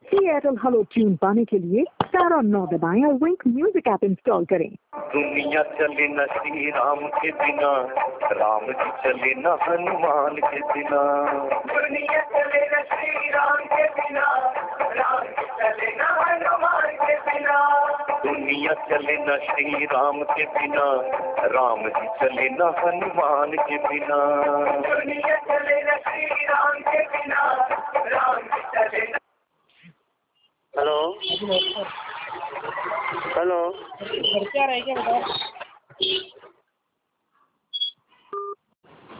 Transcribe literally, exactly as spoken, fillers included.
Airtel hello tune पाने के लिए स्टार और नौ दबाएं और विंक म्यूजिक ऐप इंस्टॉल करें। दुनिया चले न श्री राम के बिना, राम जी चले न हनुमान के बिना। दुनिया चले न श्री राम के बिना, राम जी चले न हनुमान के बिना। दुनिया चले न श्री राम के बिना, राम जी चले न हनुमान के बिना। दुनिया चले न श्री राम के बिना, राम जी चले न। हेलो हेलो घर क्या रह गया बताओ।